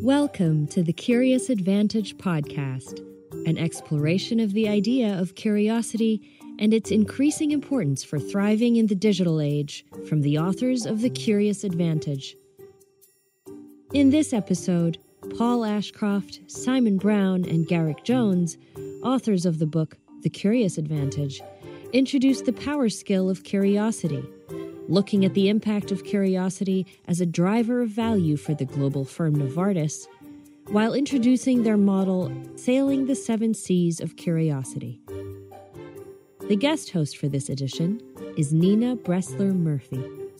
Welcome to the Curious Advantage podcast, an exploration of the idea of curiosity and its increasing importance for thriving in the digital age from the authors of The Curious Advantage. In this episode, Paul Ashcroft, Simon Brown, and Garrick Jones, authors of the book The Curious Advantage, introduce the power skill of curiosity, looking at the impact of curiosity as a driver of value for the global firm Novartis, while introducing their model, Sailing the Seven Seas of Curiosity. The guest host for this edition is Nina Bressler Murphy.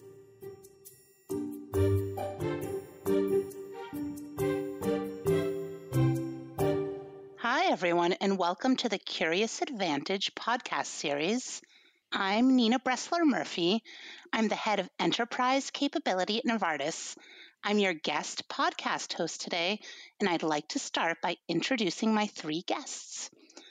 Hi, everyone, and welcome to the Curious Advantage podcast series. I'm Nina Bressler Murphy. I'm the head of enterprise capability at Novartis. I'm your guest podcast host today, and I'd like to start by introducing my three guests.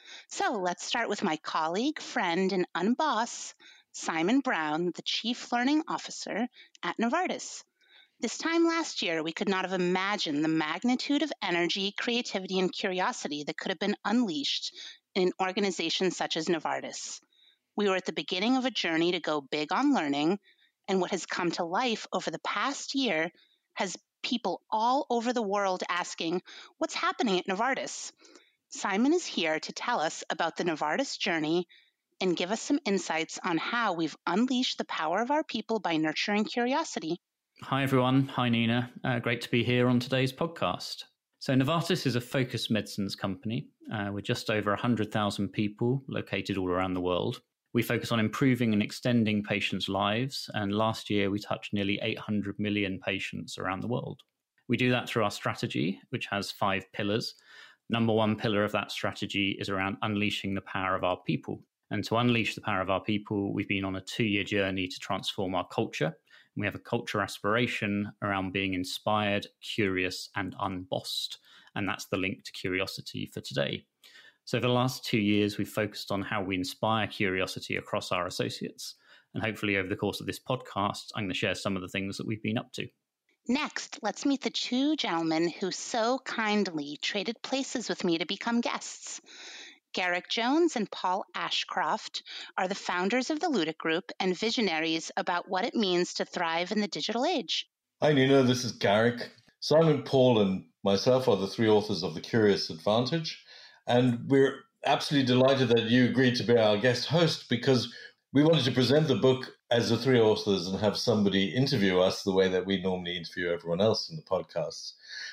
So let's start with my colleague, friend, and unboss, Simon Brown, the Chief Learning Officer at Novartis. This time last year, we could not have imagined the magnitude of energy, creativity, and curiosity that could have been unleashed in an organization such as Novartis. We were at the beginning of a journey to go big on learning, and what has come to life over the past year has people all over the world asking, what's happening at Novartis? Simon is here to tell us about the Novartis journey and give us some insights on how we've unleashed the power of our people by nurturing curiosity. Hi, everyone. Hi, Nina. Great to be here on today's podcast. So Novartis is a focused medicines company. We're just over 100,000 people located all around the world. We focus on improving and extending patients' lives, and last year we touched nearly 800 million patients around the world. We do that through our strategy, which has 5 pillars. Number one pillar of that strategy is around unleashing the power of our people. And to unleash the power of our people, we've been on a 2-year journey to transform our culture. We have a culture aspiration around being inspired, curious, and unbossed. And that's the link to curiosity for today. So for the last 2 years, we've focused on how we inspire curiosity across our associates. And hopefully over the course of this podcast, I'm going to share some of the things that we've been up to. Next, let's meet the two gentlemen who so kindly traded places with me to become guests. Garrick Jones and Paul Ashcroft are the founders of the Ludic Group and visionaries about what it means to thrive in the digital age. Hi, Nina. This is Garrick. Simon, Paul, and myself are the 3 authors of The Curious Advantage. And we're absolutely delighted that you agreed to be our guest host because we wanted to present the book as the 3 authors and have somebody interview us the way that we normally interview everyone else in the podcasts.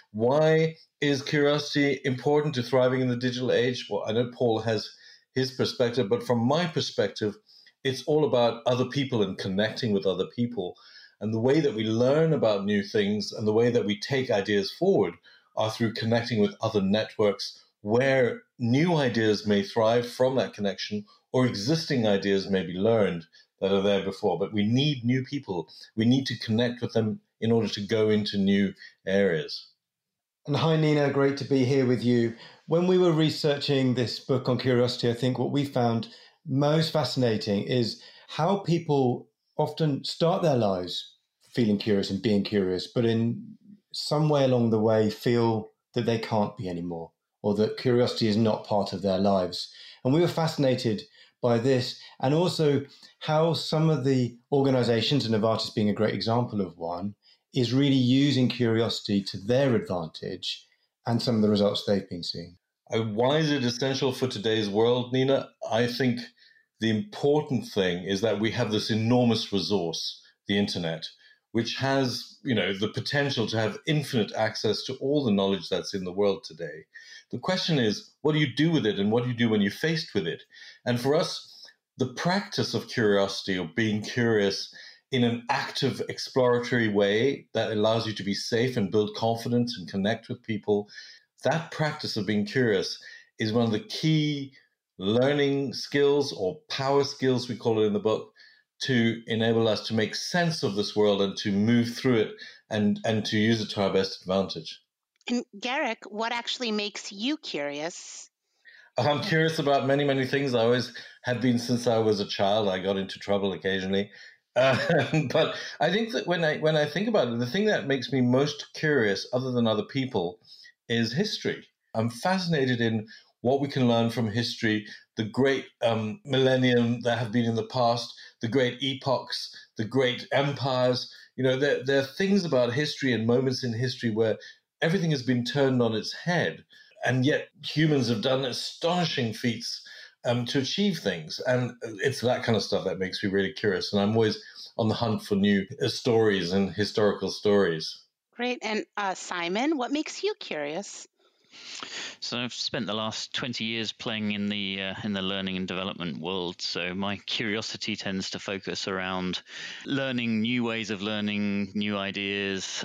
Why is curiosity important to thriving in the digital age? Well, I know Paul has his perspective, but from my perspective, it's all about other people and connecting with other people. And the way that we learn about new things and the way that we take ideas forward are through connecting with other networks where new ideas may thrive from that connection or existing ideas may be learned that are there before. But we need new people. We need to connect with them in order to go into new areas. And hi, Nina. Great to be here with you. When we were researching this book on curiosity, I think what we found most fascinating is how people often start their lives feeling curious and being curious, but in some way along the way feel that they can't be anymore, or that curiosity is not part of their lives. And we were fascinated by this, and also how some of the organizations, and Novartis being a great example of one, is really using curiosity to their advantage and some of the results they've been seeing. Why is it essential for today's world, Nina? I think the important thing is that we have this enormous resource, the internet, which has, the potential to have infinite access to all the knowledge that's in the world today. The question is, what do you do with it and what do you do when you're faced with it? And for us, the practice of curiosity, or being curious in an active, exploratory way that allows you to be safe and build confidence and connect with people, that practice of being curious is one of the key learning skills or power skills, we call it in the book, to enable us to make sense of this world and to move through it and to use it to our best advantage. And Garrick, what actually makes you curious? I'm curious about many, many things. I always have been since I was a child. I got into trouble occasionally. But I think that when I think about it, the thing that makes me most curious, other than other people, is history. I'm fascinated in what we can learn from history, the great millennium that have been in the past, the great epochs, the great empires. There are things about history and moments in history where everything has been turned on its head, and yet humans have done astonishing feats to achieve things. And it's that kind of stuff that makes me really curious. And I'm always on the hunt for new stories and historical stories. Great. And Simon, what makes you curious? So I've spent the last 20 years playing in the learning and development world. So my curiosity tends to focus around learning new ways of learning, new ideas.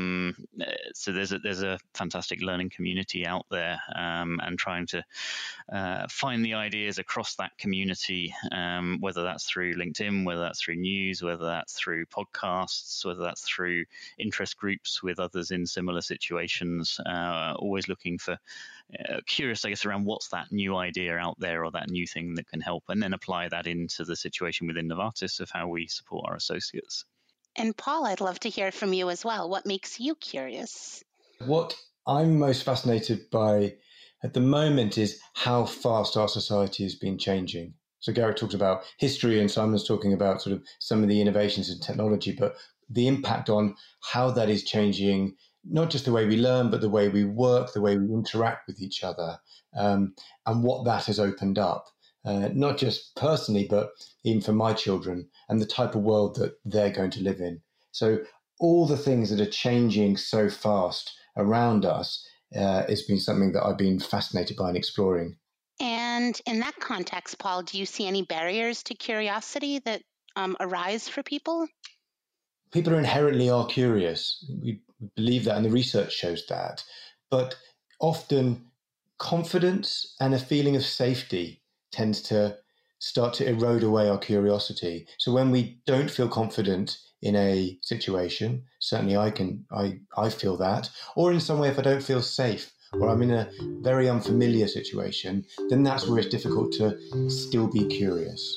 So there's a fantastic learning community out there, and trying to find the ideas across that community, whether that's through LinkedIn, whether that's through news, whether that's through podcasts, whether that's through interest groups with others in similar situations. Always looking for curious, I guess, around what's that new idea out there or that new thing that can help, and then apply that into the situation within Novartis of how we support our associates. And Paul, I'd love to hear from you as well. What makes you curious? What I'm most fascinated by at the moment is how fast our society has been changing. So Garrick talks about history and Simon's talking about sort of some of the innovations in technology, but the impact on how that is changing, not just the way we learn, but the way we work, the way we interact with each other, and what that has opened up, not just personally, but even for my children and the type of world that they're going to live in. So all the things that are changing so fast around us has been something that I've been fascinated by and exploring. And in that context, Paul, do you see any barriers to curiosity that arise for people? People inherently are curious. We believe that, and the research shows that. But often confidence and a feeling of safety tends to start to erode away our curiosity. So when we don't feel confident in a situation, certainly I feel that, or in some way if I don't feel safe or I'm in a very unfamiliar situation, then that's where it's difficult to still be curious.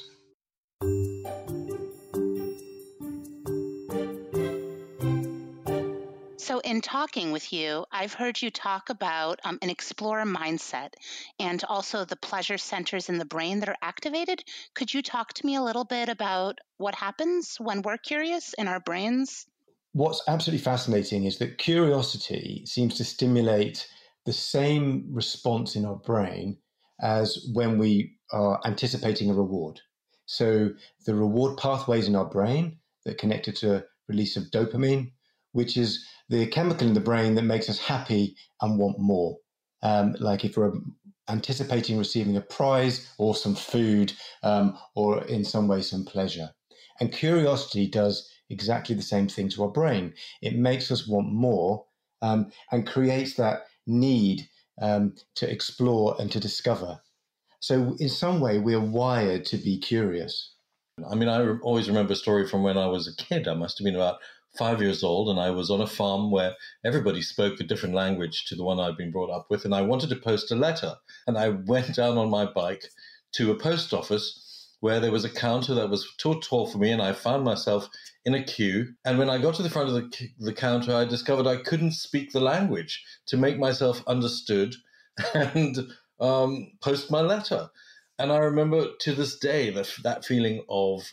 So in talking with you, I've heard you talk about an explorer mindset and also the pleasure centers in the brain that are activated. Could you talk to me a little bit about what happens when we're curious in our brains? What's absolutely fascinating is that curiosity seems to stimulate the same response in our brain as when we are anticipating a reward. So the reward pathways in our brain that are connected to release of dopamine, which is the chemical in the brain that makes us happy and want more. Like if we're anticipating receiving a prize or some food, or in some way some pleasure. And curiosity does exactly the same thing to our brain. It makes us want more, and creates that need to explore and to discover. So in some way, we're wired to be curious. I mean, I always remember a story from when I was a kid. I must have been about 5 years old, and I was on a farm where everybody spoke a different language to the one I'd been brought up with, and I wanted to post a letter. And I went down on my bike to a post office where there was a counter that was too tall for me, and I found myself in a queue. And when I got to the front of the counter, I discovered I couldn't speak the language to make myself understood and post my letter. And I remember to this day that feeling of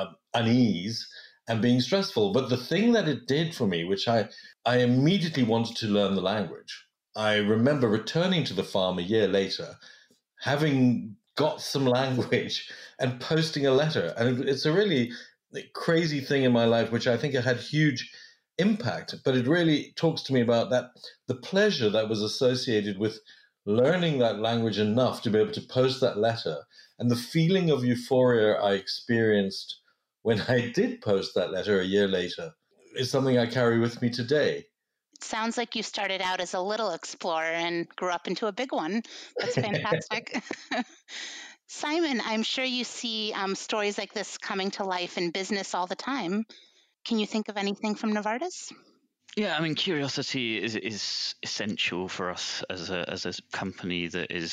unease and being stressful. But the thing that it did for me, which I immediately wanted to learn the language. I remember returning to the farm a year later, having got some language and posting a letter. And it's a really crazy thing in my life, which I think it had huge impact. But it really talks to me about that, the pleasure that was associated with learning that language enough to be able to post that letter, and the feeling of euphoria I experienced when I did post that letter a year later is something I carry with me today. It sounds like you started out as a little explorer and grew up into a big one. That's fantastic. Simon, I'm sure you see stories like this coming to life in business all the time. Can you think of anything from Novartis? Yeah, I mean, curiosity is essential for us as a company that is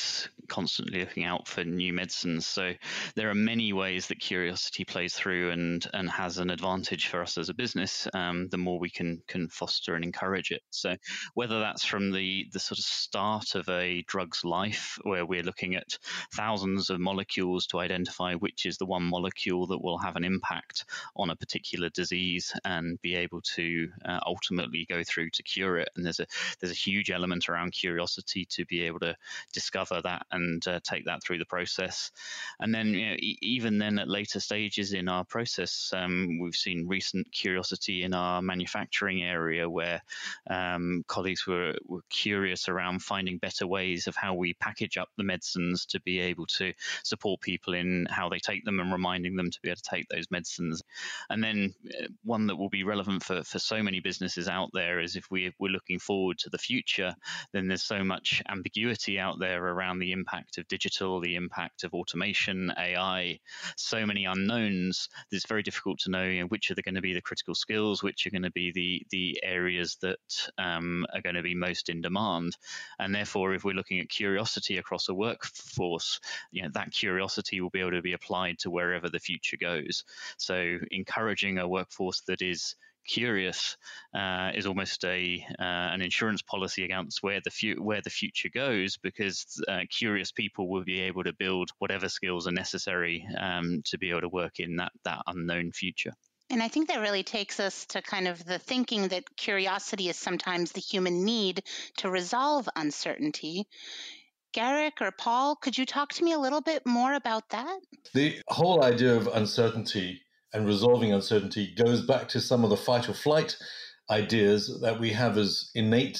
constantly looking out for new medicines. So there are many ways that curiosity plays through and has an advantage for us as a business, the more we can foster and encourage it. So whether that's from the sort of start of a drug's life, where we're looking at thousands of molecules to identify which is the one molecule that will have an impact on a particular disease and be able to ultimately go through to cure it. And there's a huge element around curiosity to be able to discover that and take that through the process. And then even then at later stages in our process, we've seen recent curiosity in our manufacturing area where colleagues were curious around finding better ways of how we package up the medicines to be able to support people in how they take them and reminding them to be able to take those medicines. And then one that will be relevant for so many businesses out there is if we're looking forward to the future, then there's so much ambiguity out there around the impact of digital, the impact of automation, AI, so many unknowns that it's very difficult to know, which are going to be the critical skills, which are going to be the areas that are going to be most in demand. And therefore, if we're looking at curiosity across a workforce, that curiosity will be able to be applied to wherever the future goes. So encouraging a workforce that is curious is almost an insurance policy against where the future goes, because curious people will be able to build whatever skills are necessary to be able to work in that unknown future. And I think that really takes us to kind of the thinking that curiosity is sometimes the human need to resolve uncertainty. Garrick or Paul, could you talk to me a little bit more about that? The whole idea of uncertainty and resolving uncertainty goes back to some of the fight or flight ideas that we have as innate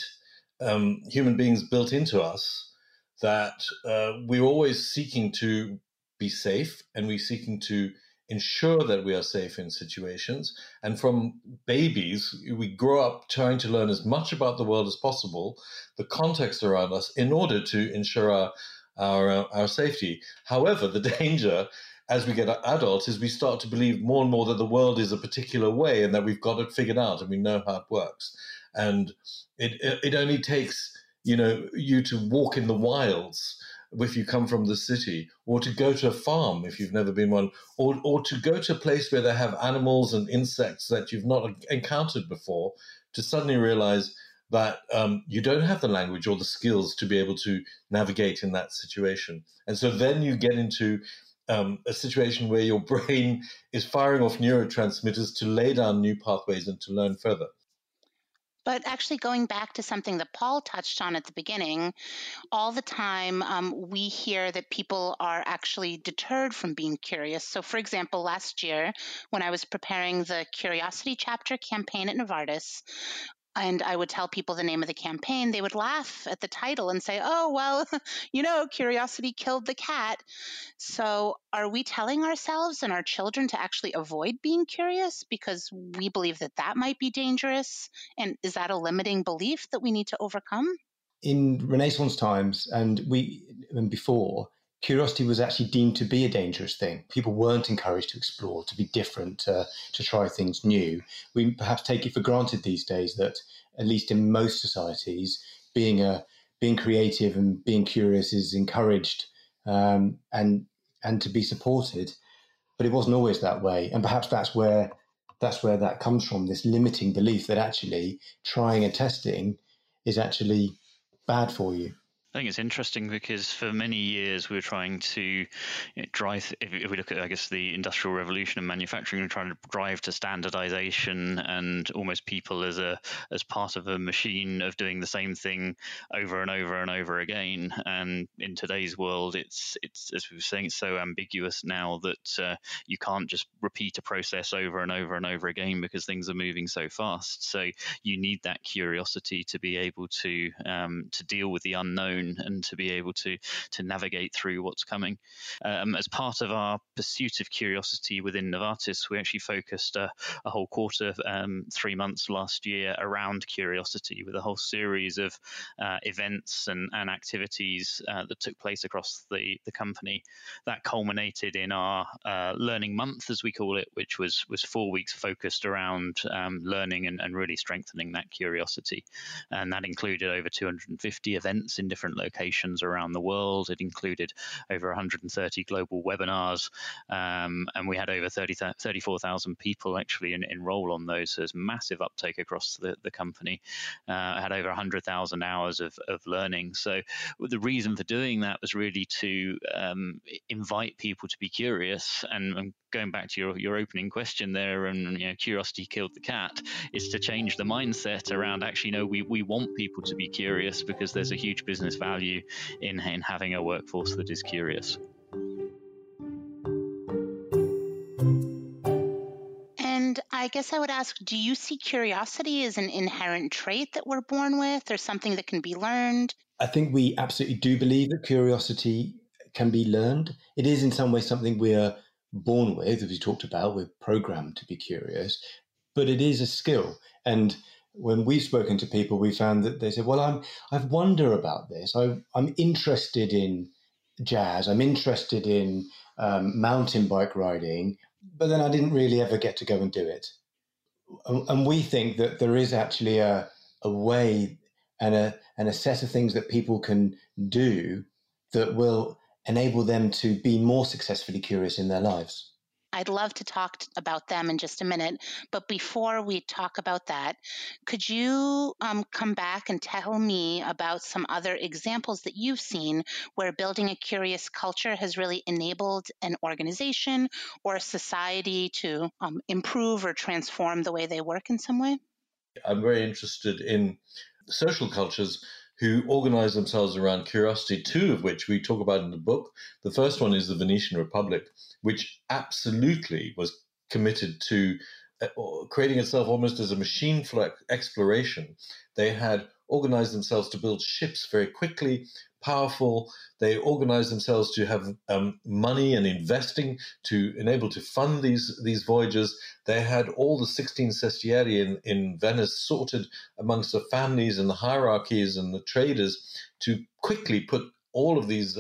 human beings built into us, that we're always seeking to be safe, and we're seeking to ensure that we are safe in situations. And from babies, we grow up trying to learn as much about the world as possible, the context around us, in order to ensure our safety. However, the danger as we get adults is we start to believe more and more that the world is a particular way and that we've got it figured out and we know how it works. And it only takes, you to walk in the wilds if you come from the city, or to go to a farm if you've never been one, or to go to a place where they have animals and insects that you've not encountered before, to suddenly realize that you don't have the language or the skills to be able to navigate in that situation. And so then you get into a situation where your brain is firing off neurotransmitters to lay down new pathways and to learn further. But actually going back to something that Paul touched on at the beginning, all the time we hear that people are actually deterred from being curious. So for example, last year when I was preparing the Curiosity Chapter campaign at Novartis, and I would tell people the name of the campaign, they would laugh at the title and say, oh, well, curiosity killed the cat. So are we telling ourselves and our children to actually avoid being curious because we believe that might be dangerous? And is that a limiting belief that we need to overcome? In Renaissance times and before, curiosity was actually deemed to be a dangerous thing. People weren't encouraged to explore, to be different, to try things new. We perhaps take it for granted these days that, at least in most societies, being creative and being curious is encouraged and to be supported. But it wasn't always that way, and perhaps that's where that comes from. This limiting belief that actually trying and testing is actually bad for you. I think it's interesting because for many years we were trying to drive, if we look at, I guess, the Industrial Revolution and manufacturing, we're trying to drive to standardization and almost people as part of a machine of doing the same thing over and over and over again. And in today's world, it's as we were saying, it's so ambiguous now that you can't just repeat a process over and over and over again because things are moving so fast. So you need that curiosity to be able to deal with the unknown and to be able to navigate through what's coming. As part of our pursuit of curiosity within Novartis, we actually focused a whole quarter, 3 months last year around curiosity with a whole series of events and activities that took place across the company. That culminated in our Learning Month, as we call it, which was 4 weeks focused around learning and really strengthening that curiosity. And that included over 250 events in different different locations around the world. It included over 130 global webinars, and we had over 34,000 people actually enroll on those. So there's massive uptake across the company. Had over 100,000 hours of learning. So the reason for doing that was really to invite people to be curious. And going back to your opening question there, and curiosity killed the cat, is to change the mindset around actually, no, we want people to be curious, because there's a huge business value in having a workforce that is curious. And I guess I would ask, do you see curiosity as an inherent trait that we're born with, or something that can be learned? I think we absolutely do believe that curiosity can be learned. It is in some way something we're born with, as we talked about. We're programmed to be curious, but it is a skill. And when we've spoken to people, we found that they said, well, I wonder about this. I'm interested in jazz. I'm interested in mountain bike riding, but then I didn't really ever get to go and do it. And we think that there is actually a way and a set of things that people can do that will enable them to be more successfully curious in their lives. I'd love to talk about them in just a minute, but before we talk about that, could you come back and tell me about some other examples that you've seen where building a curious culture has really enabled an organization or a society to improve or transform the way they work in some way? I'm very interested in social cultures who organize themselves around curiosity, two of which we talk about in the book. The first one is the Venetian Republic, which absolutely was committed to creating itself almost as a machine for exploration. They had organized themselves to build ships very quickly, powerful. They organized themselves to have money and investing to enable to fund these voyages. They had all the 16 sestieri in Venice sorted amongst the families and the hierarchies and the traders to quickly put all of these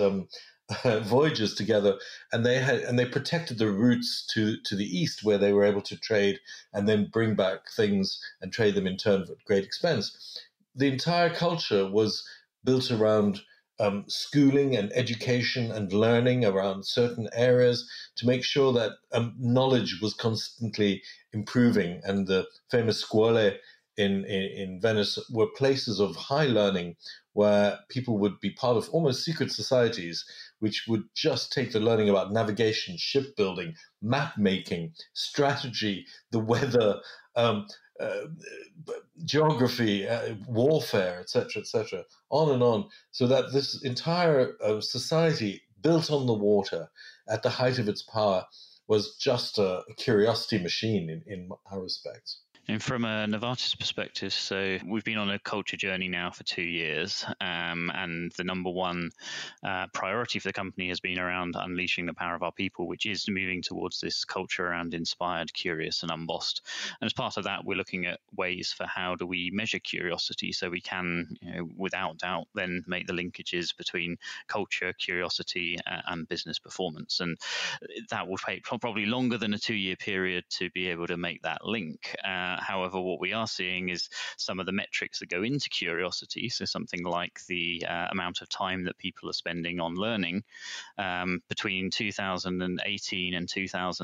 voyages together, and they protected the routes to the east, where they were able to trade and then bring back things and trade them in turn at great expense. The entire culture was built around schooling and education and learning around certain areas to make sure that knowledge was constantly improving. And the famous scuole in Venice were places of high learning where people would be part of almost secret societies, which would just take the learning about navigation, shipbuilding, map making, strategy, the weather, geography, warfare, etc., on and on, so that this entire society built on the water at the height of its power was just a curiosity machine in our respects. And from a Novartis perspective, so we've been on a culture journey now for 2 years, and the number one priority for the company has been around unleashing the power of our people, which is moving towards this culture around inspired, curious, and unbossed. And as part of that, we're looking at ways for how do we measure curiosity so we can, without doubt, then make the linkages between culture, curiosity, and business performance. And that will take probably longer than a 2-year period to be able to make that link. However, what we are seeing is some of the metrics that go into curiosity, so something like the amount of time that people are spending on learning. Between 2018 and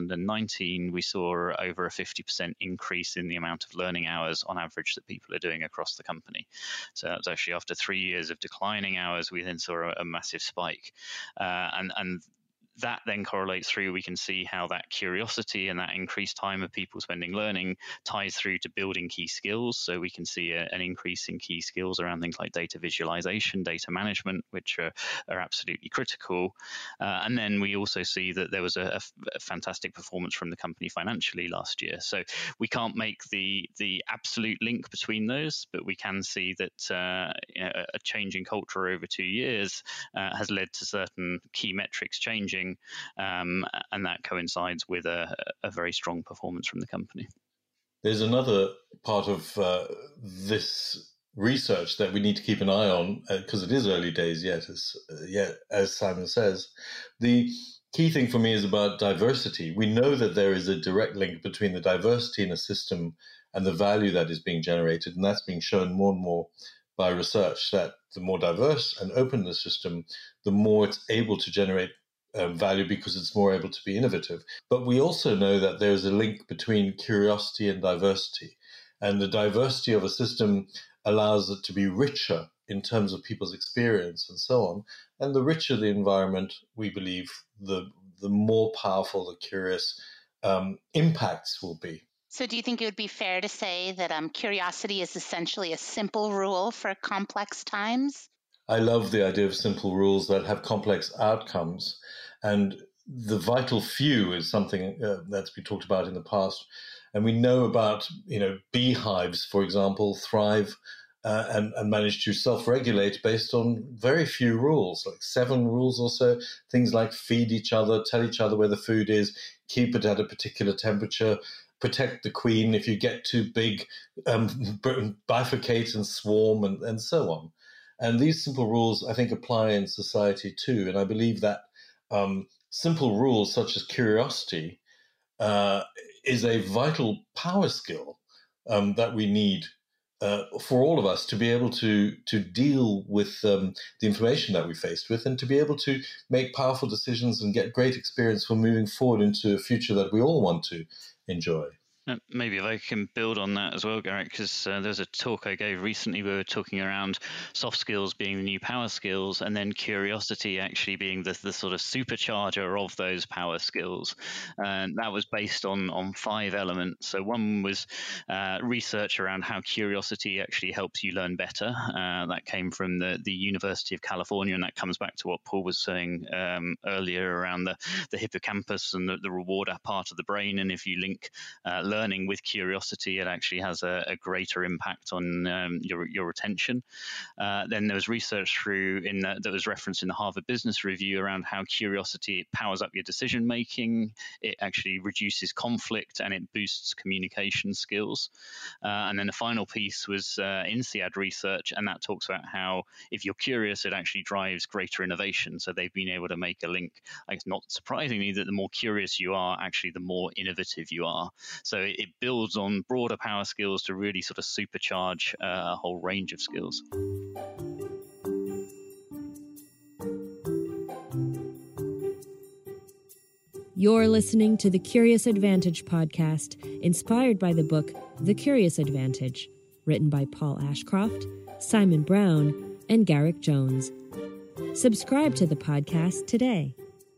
2019, we saw over a 50% increase in the amount of learning hours on average that people are doing across the company. So that was actually after 3 years of declining hours, we then saw a massive spike. And that then correlates through, we can see how that curiosity and that increased time of people spending learning ties through to building key skills. So we can see an increase in key skills around things like data visualization, data management, which are absolutely critical. And then we also see that there was a fantastic performance from the company financially last year. So we can't make the absolute link between those, but we can see that a change in culture over 2 years has led to certain key metrics changing. And that coincides with a very strong performance from the company. There's another part of this research that we need to keep an eye on, because it is early days yet, as Simon says. The key thing for me is about diversity. We know that there is a direct link between the diversity in a system and the value that is being generated, and that's being shown more and more by research that the more diverse and open the system, the more it's able to generate value because it's more able to be innovative. But we also know that there's a link between curiosity and diversity. And the diversity of a system allows it to be richer in terms of people's experience and so on. And the richer the environment, we believe, the more powerful the curious impacts will be. So do you think it would be fair to say that curiosity is essentially a simple rule for complex times? I love the idea of simple rules that have complex outcomes. And the vital few is something that's been talked about in the past. And we know about, beehives, for example, thrive and manage to self-regulate based on very few rules, like 7 rules or so. Things like feed each other, tell each other where the food is, keep it at a particular temperature, protect the queen. If you get too big, bifurcate and swarm and so on. And these simple rules, I think, apply in society too. And I believe that simple rules such as curiosity is a vital power skill that we need for all of us to be able to deal with the information that we're faced with and to be able to make powerful decisions and get great experience for moving forward into a future that we all want to enjoy. Maybe if I can build on that as well, Garrick, because there's a talk I gave recently. We were talking around soft skills being the new power skills, and then curiosity actually being the sort of supercharger of those power skills. And that was based on 5 elements. So one was research around how curiosity actually helps you learn better. That came from the University of California, and that comes back to what Paul was saying earlier around the hippocampus and the reward part of the brain. And if you link learning with curiosity, it actually has a greater impact on your retention. Then there was research that was referenced in the Harvard Business Review around how curiosity powers up your decision making. It actually reduces conflict and it boosts communication skills. And then the final piece was INSEAD research, and that talks about how if you're curious, it actually drives greater innovation. So they've been able to make a link, I guess not surprisingly, that the more curious you are, actually the more innovative you are. So it builds on broader power skills to really sort of supercharge a whole range of skills. You're listening to the Curious Advantage podcast, inspired by the book The Curious Advantage, written by Paul Ashcroft, Simon Brown, and Garrick Jones. Subscribe to the podcast today.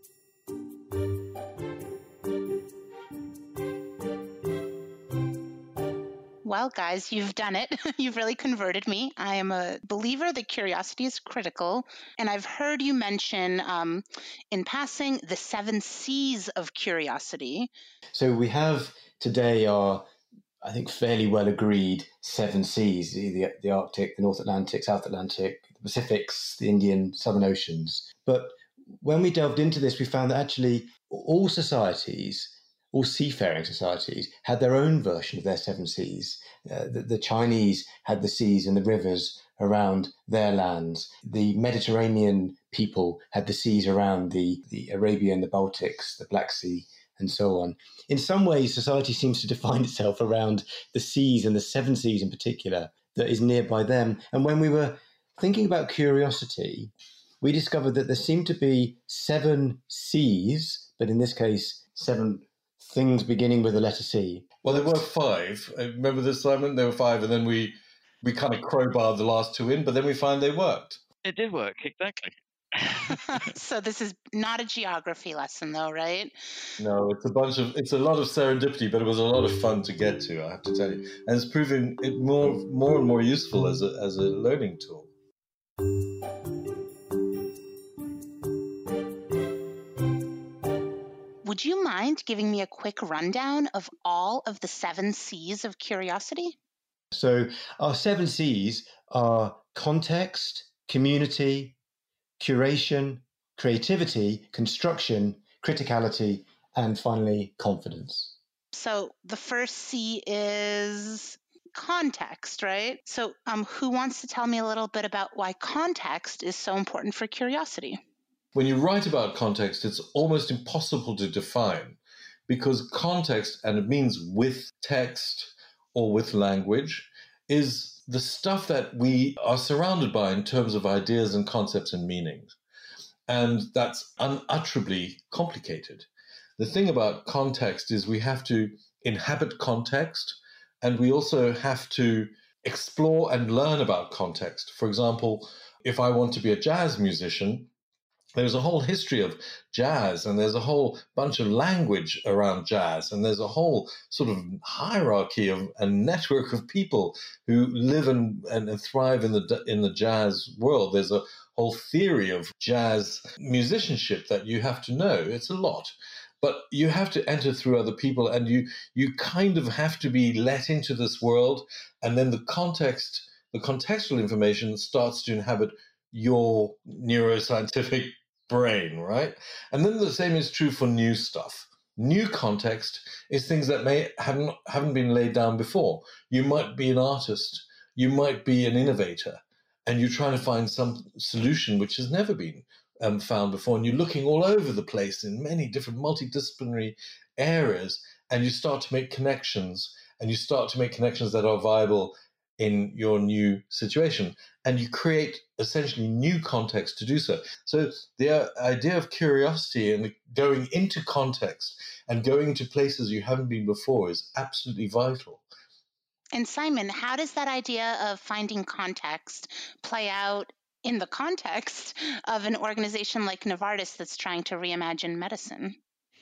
Well, guys, you've done it. You've really converted me. I am a believer that curiosity is critical. And I've heard you mention in passing the 7 C's of curiosity. So we have today our, I think, fairly well agreed 7 C's, the Arctic, the North Atlantic, South Atlantic, the Pacifics, the Indian, Southern Oceans. But when we delved into this, we found that actually all societies, all seafaring societies, had their own version of their 7 C's. The Chinese had the seas and the rivers around their lands. The Mediterranean people had the seas around the Arabian, the Baltics, the Black Sea, and so on. In some ways, society seems to define itself around the seas and the 7 C's in particular that is nearby them. And when we were thinking about curiosity, we discovered that there seemed to be 7 C's, but in this case, 7 things beginning with the letter C. Well, there were 5. Remember this, Simon? There were 5, and then we kind of crowbarred the last 2 in, but then we found they worked. It did work, exactly. So this is not a geography lesson, though, right? No, it's a lot of serendipity, but it was a lot of fun to get to, I have to tell you, and it's proving it more and more useful as a learning tool. Would you mind giving me a quick rundown of all of the 7 C's of curiosity? So our 7 C's are context, community, curation, creativity, construction, criticality, and finally, confidence. So the first C is context, right? So who wants to tell me a little bit about why context is so important for curiosity? When you write about context, it's almost impossible to define because context, and it means with text or with language, is the stuff that we are surrounded by in terms of ideas and concepts and meanings. And that's unutterably complicated. The thing about context is we have to inhabit context, and we also have to explore and learn about context. For example, if I want to be a jazz musician, there's a whole history of jazz, and there's a whole bunch of language around jazz, and there's a whole sort of hierarchy of a network of people who live and thrive in the jazz world. There's a whole theory of jazz musicianship that you have to know. It's a lot. But you have to enter through other people, and you kind of have to be let into this world, and then the contextual information starts to inhabit your neuroscientific brain, right? And then the same is true for new stuff. New context is things that haven't been laid down before. You might be an artist, you might be an innovator, and you're trying to find some solution which has never been found before, and you're looking all over the place in many different multidisciplinary areas, and you start to make connections, that are viable in your new situation, and you create essentially new context to do so. So the idea of curiosity and going into context and going into places you haven't been before is absolutely vital. And Simon, how does that idea of finding context play out in the context of an organization like Novartis that's trying to reimagine medicine?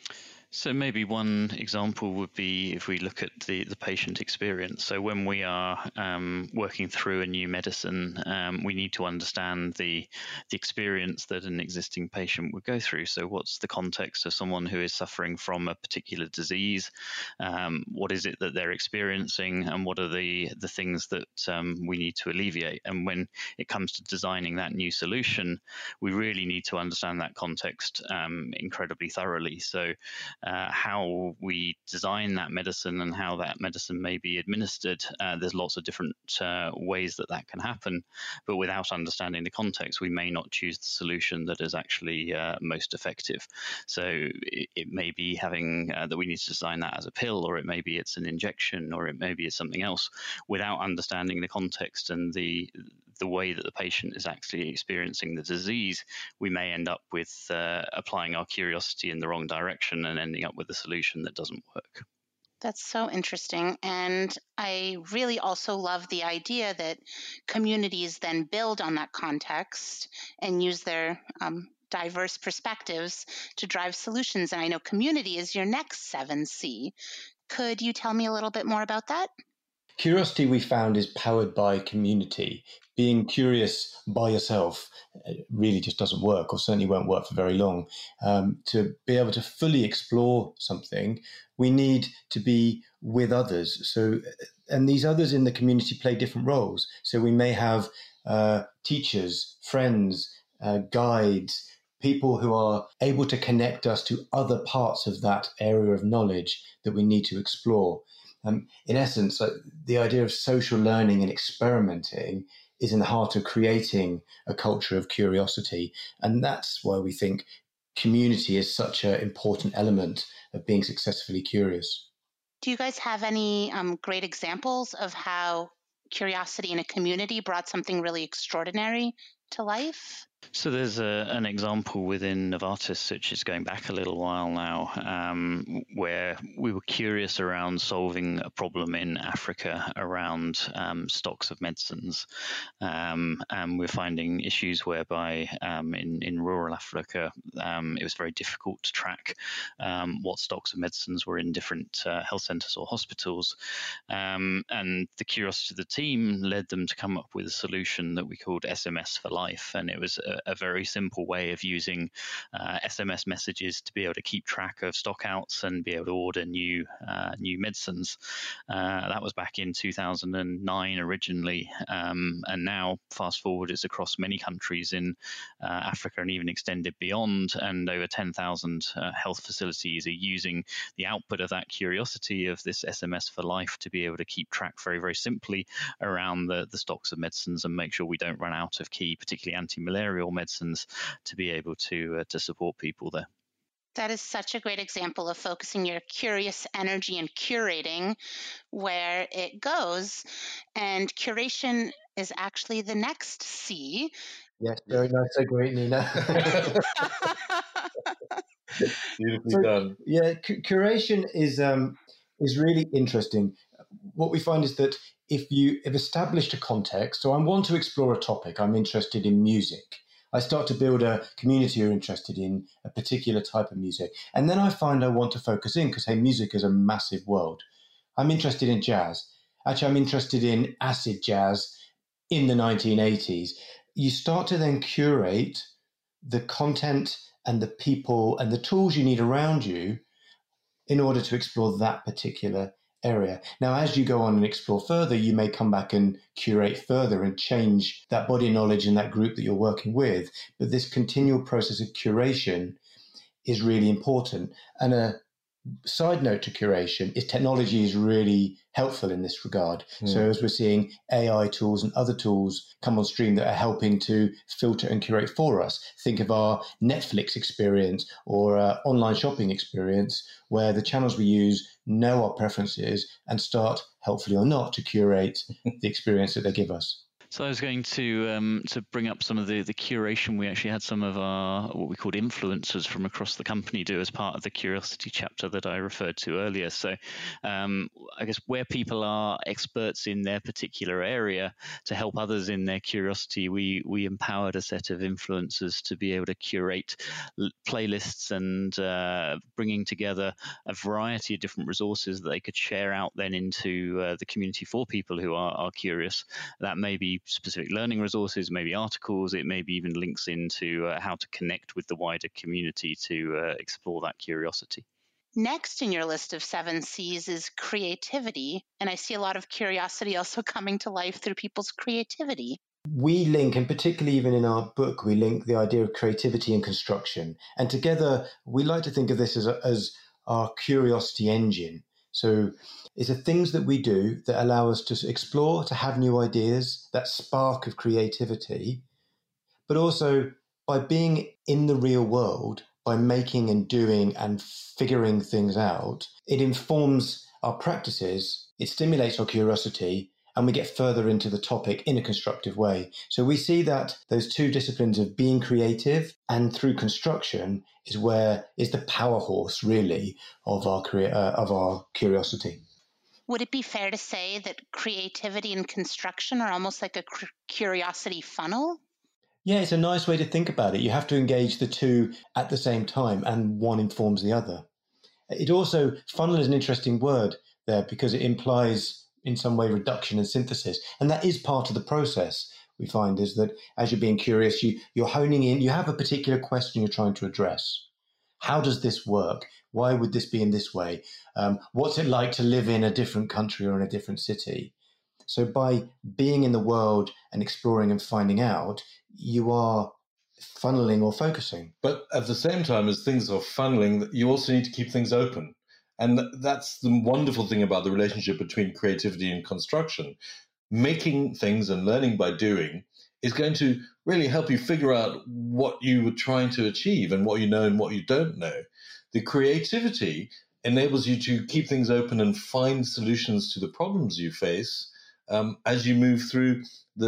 So maybe one example would be if we look at the patient experience. So when we are working through a new medicine, we need to understand the experience that an existing patient would go through. So what's the context of someone who is suffering from a particular disease? What is it that they're experiencing, and what are the things that we need to alleviate? And when it comes to designing that new solution, we really need to understand that context incredibly thoroughly. So how we design that medicine and how that medicine may be administered. There's lots of different ways that can happen, but without understanding the context, we may not choose the solution that is actually most effective. So it may be having that we need to design that as a pill, or it may be it's an injection, or it may be it's something else. Without understanding the context and the way that the patient is actually experiencing the disease, we may end up with applying our curiosity in the wrong direction and ending up with a solution that doesn't work. That's so interesting. And I really also love the idea that communities then build on that context and use their diverse perspectives to drive solutions. And I know community is your next 7C. Could you tell me a little bit more about that? Curiosity, we found, is powered by community. Being curious by yourself really just doesn't work, or certainly won't work for very long. To be able to fully explore something, we need to be with others. So, and these others in the community play different roles. So we may have teachers, friends, guides, people who are able to connect us to other parts of that area of knowledge that we need to explore. In essence, the idea of social learning and experimenting is in the heart of creating a culture of curiosity. And that's why we think community is such an important element of being successfully curious. Do you guys have any great examples of how curiosity in a community brought something really extraordinary to life? So there's an example within Novartis, which is going back a little while now, where we were curious around solving a problem in Africa around stocks of medicines. And we're finding issues whereby in rural Africa, it was very difficult to track what stocks of medicines were in different health centers or hospitals. And the curiosity of the team led them to come up with a solution that we called SMS for Life. And it was a very simple way of using SMS messages to be able to keep track of stockouts and be able to order new medicines. That was back in 2009 originally, and now fast forward, it's across many countries in Africa and even extended beyond, and over 10,000 health facilities are using the output of that curiosity of this SMS for Life to be able to keep track very, very simply around the stocks of medicines and make sure we don't run out of key, particularly anti-malarial medicines, to be able to support people there. That is such a great example of focusing your curious energy and curating where it goes. And curation is actually the next C. Yes, very nice. So great, Nina. Beautifully So, done. yeah, curation is really interesting. What we find is that if you have established a context, so I want to explore a topic, I'm interested in music. I start to build a community who are interested in a particular type of music. And then I find I want to focus in because, hey, music is a massive world. I'm interested in jazz. Actually, I'm interested in acid jazz in the 1980s. You start to then curate the content and the people and the tools you need around you in order to explore that particular area. Now, as you go on and explore further, you may come back and curate further and change that body of knowledge in that group that you're working with. But this continual process of curation is really important. And a side note to curation is technology is really helpful in this regard. So as we're seeing AI tools and other tools come on stream that are helping to filter and curate for us, think of our Netflix experience or online shopping experience, where the channels we use know our preferences and start, helpfully or not, to curate the experience that they give us. So I was going to bring up some of the curation. We actually had some of our what we called influencers from across the company do as part of the Curiosity chapter that I referred to earlier. So I guess where people are experts in their particular area to help others in their curiosity, we empowered a set of influencers to be able to curate playlists and bringing together a variety of different resources that they could share out then into the community for people who are curious. That may be specific learning resources, maybe articles, it may be even links into how to connect with the wider community to explore that curiosity. Next in your list of 7 C's is creativity. And I see a lot of curiosity also coming to life through people's creativity. We link, and particularly even in our book, we link the idea of creativity and construction. And together, we like to think of this as our curiosity engine. So it's the things that we do that allow us to explore, to have new ideas, that spark of creativity, but also by being in the real world, by making and doing and figuring things out, it informs our practices, it stimulates our curiosity, and we get further into the topic in a constructive way. So we see that those two disciplines of being creative and through construction is the power horse, really, of our curiosity. Would it be fair to say that creativity and construction are almost like a curiosity funnel? Yeah, it's a nice way to think about it. You have to engage the two at the same time, and one informs the other. It also, funnel is an interesting word there because it implies in some way reduction and synthesis. And that is part of the process, we find, is that as you're being curious, you're honing in, you have a particular question you're trying to address. How does this work? Why would this be in this way? What's it like to live in a different country or in a different city? So by being in the world and exploring and finding out, you are funneling or focusing. But at the same time as things are funneling, you also need to keep things open. And that's the wonderful thing about the relationship between creativity and construction. Making things and learning by doing is going to really help you figure out what you were trying to achieve and what you know and what you don't know. The creativity enables you to keep things open and find solutions to the problems you face as you move through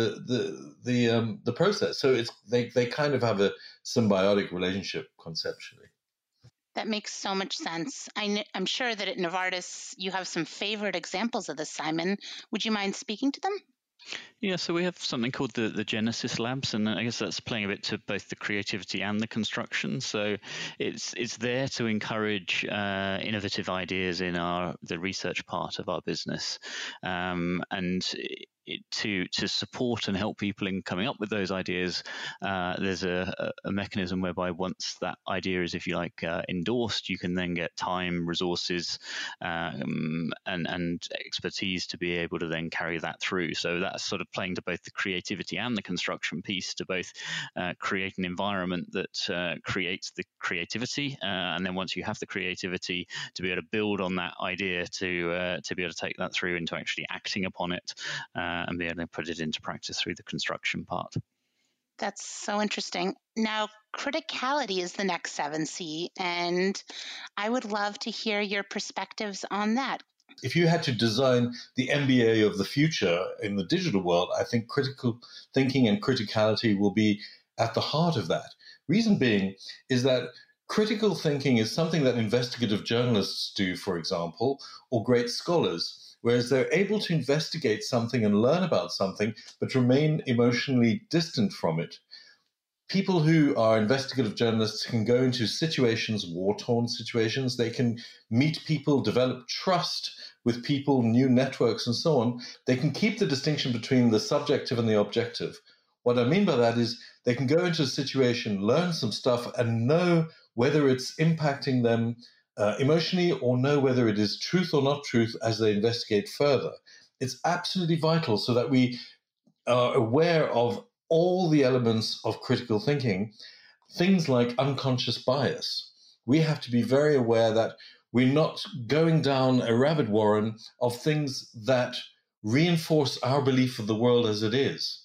the process. So they kind of have a symbiotic relationship conceptually. That makes so much sense. I'm sure that at Novartis you have some favorite examples of this, Simon. Would you mind speaking to them? Yeah, so we have something called the Genesis Labs, and I guess that's playing a bit to both the creativity and the construction. So it's there to encourage innovative ideas in the research part of our business, and to support and help people in coming up with those ideas. There's a mechanism whereby once that idea is, if you like, endorsed, you can then get time, resources, and expertise to be able to then carry that through. So that's sort of playing to both the creativity and the construction piece to both create an environment that creates the creativity, and then once you have the creativity, to be able to build on that idea to be able to take that through into actually acting upon it. And be able to put it into practice through the construction part. That's so interesting. Now, criticality is the next 7C, and I would love to hear your perspectives on that. If you had to design the MBA of the future in the digital world, I think critical thinking and criticality will be at the heart of that. Reason being is that critical thinking is something that investigative journalists do, for example, or great scholars, whereas they're able to investigate something and learn about something, but remain emotionally distant from it. People who are investigative journalists can go into situations, war-torn situations. They can meet people, develop trust with people, new networks, and so on. They can keep the distinction between the subjective and the objective. What I mean by that is they can go into a situation, learn some stuff, and know whether it's impacting them emotionally or know whether it is truth or not truth as they investigate further. It's absolutely vital so that we are aware of all the elements of critical thinking, things like unconscious bias. We have to be very aware that we're not going down a rabbit warren of things that reinforce our belief of the world as it is,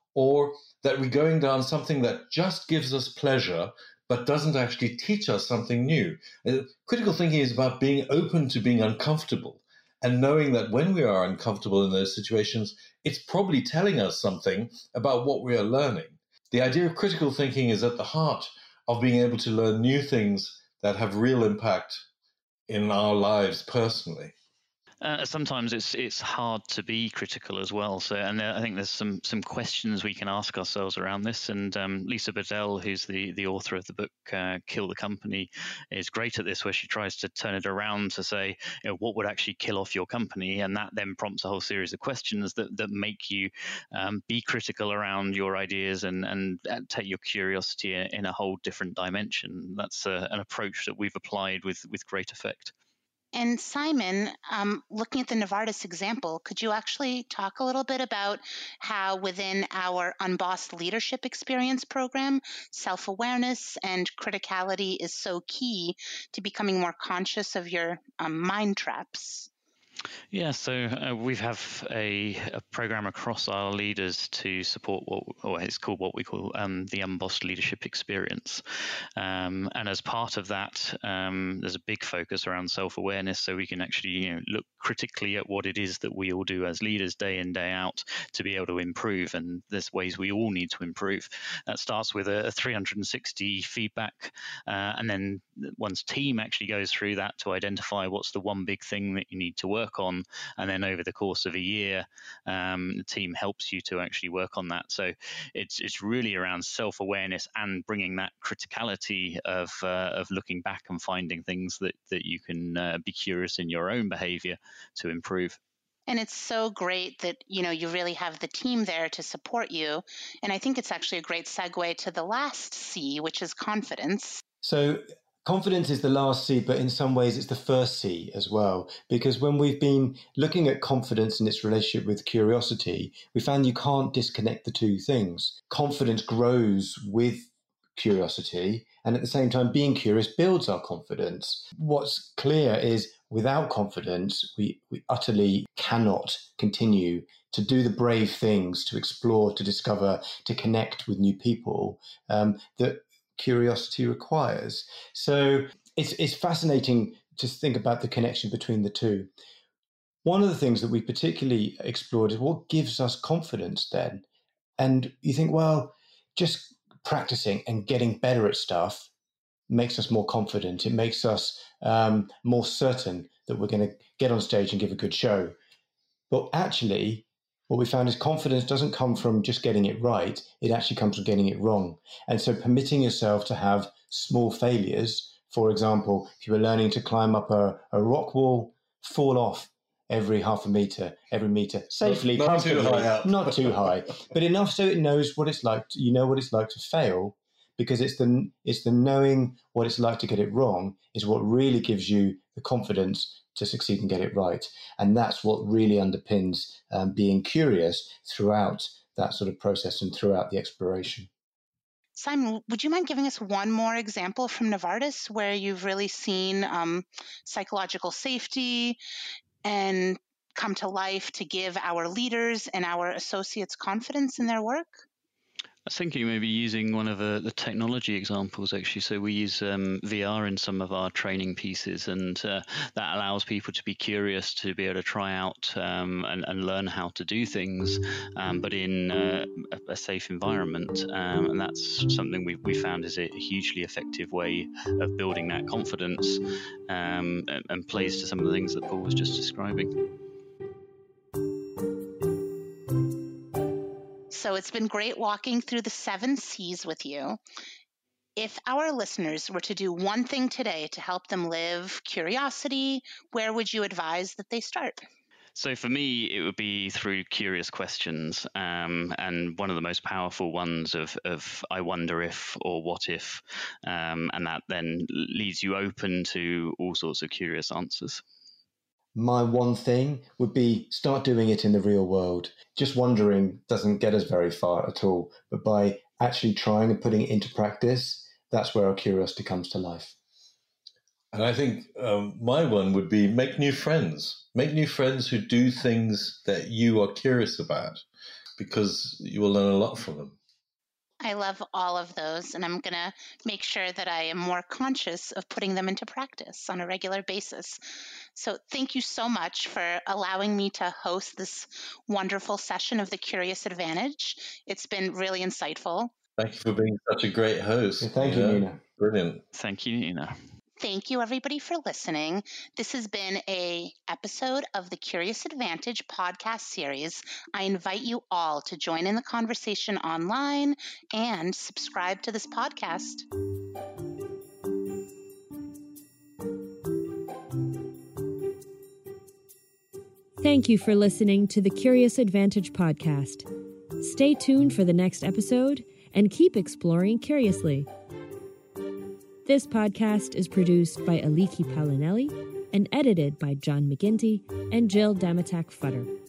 or that we're going down something that just gives us pleasure but doesn't actually teach us something new. Critical thinking is about being open to being uncomfortable and knowing that when we are uncomfortable in those situations, it's probably telling us something about what we are learning. The idea of critical thinking is at the heart of being able to learn new things that have real impact in our lives personally. Sometimes it's hard to be critical as well. So, and I think there's some questions we can ask ourselves around this. And Lisa Bedell, who's the author of the book "Kill the Company," is great at this, where she tries to turn it around to say, what would actually kill off your company, and that then prompts a whole series of questions that make you be critical around your ideas and take your curiosity in a whole different dimension. That's an approach that we've applied with great effect. And Simon, looking at the Novartis example, could you actually talk a little bit about how within our Unbossed Leadership Experience program, self-awareness and criticality is so key to becoming more conscious of your mind traps? Yeah, so we have a program across our leaders to support what we call the Unbossed Leadership Experience. And as part of that, there's a big focus around self-awareness, so we can actually look critically at what it is that we all do as leaders day in, day out to be able to improve. And there's ways we all need to improve. That starts with a 360 feedback, and then one's team actually goes through that to identify what's the one big thing that you need to work on, and then over the course of a year, the team helps you to actually work on that. So it's really around self-awareness and bringing that criticality of looking back and finding things that you can be curious in your own behavior to improve. And it's so great that, you really have the team there to support you. And I think it's actually a great segue to the last C, which is confidence. So confidence is the last C, but in some ways it's the first C as well. Because when we've been looking at confidence and its relationship with curiosity, we found you can't disconnect the two things. Confidence grows with curiosity, and at the same time, being curious builds our confidence. What's clear is without confidence, we utterly cannot continue to do the brave things, to explore, to discover, to connect with new people that curiosity requires. So it's fascinating to think about the connection between the two. One of the things that we particularly explored is what gives us confidence then. And you think, well, just practicing and getting better at stuff makes us more confident. It makes us more certain that we're going to get on stage and give a good show. But actually, what we found is confidence doesn't come from just getting it right. It actually comes from getting it wrong. And so permitting yourself to have small failures, for example, if you were learning to climb up a rock wall, fall off every half a meter, every meter, safely, not too high up. Not too high, but enough so it knows what it's like. You know what it's like to fail, because it's the knowing what it's like to get it wrong is what really gives you the confidence to succeed and get it right. And that's what really underpins being curious throughout that sort of process and throughout the exploration. Simon, would you mind giving us one more example from Novartis where you've really seen psychological safety and come to life to give our leaders and our associates confidence in their work? I was thinking maybe using one of the technology examples, actually. So we use VR in some of our training pieces, and that allows people to be curious, to be able to try out and learn how to do things, but in a safe environment. And that's something we found is a hugely effective way of building that confidence, and plays to some of the things that Paul was just describing. So it's been great walking through the 7 C's with you. If our listeners were to do one thing today to help them live curiosity, where would you advise that they start? So for me, it would be through curious questions, and one of the most powerful ones of I wonder if or what if, and that then leaves you open to all sorts of curious answers. My one thing would be start doing it in the real world. Just wondering doesn't get us very far at all, but by actually trying and putting it into practice, that's where our curiosity comes to life. And I think my one would be make new friends. Make new friends who do things that you are curious about, because you will learn a lot from them. I love all of those, and I'm going to make sure that I am more conscious of putting them into practice on a regular basis. So thank you so much for allowing me to host this wonderful session of The Curious Advantage. It's been really insightful. Thank you for being such a great host. Thank you, Nina. Brilliant. Thank you, Nina. Thank you, everybody, for listening. This has been an episode of the Curious Advantage podcast series. I invite you all to join in the conversation online and subscribe to this podcast. Thank you for listening to the Curious Advantage podcast. Stay tuned for the next episode and keep exploring curiously. This podcast is produced by Aliki Palinelli and edited by John McGinty and Jill Damatak-Futter.